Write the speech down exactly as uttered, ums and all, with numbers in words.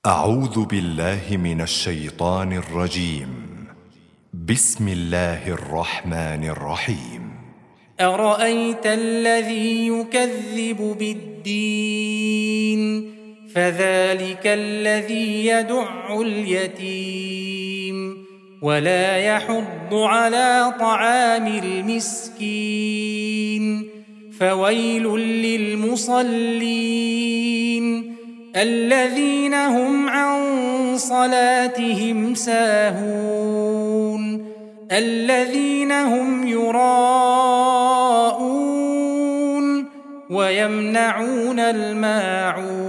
أعوذ بالله من الشيطان الرجيم. بسم الله الرحمن الرحيم. أرأيت الذي يكذب بالدين فذلك الذي يدع اليتيم ولا يحض على طعام المسكين فويل للمصلين الذين هم عن صلاتهم ساهون الذين هم يراءون ويمنعون الماعون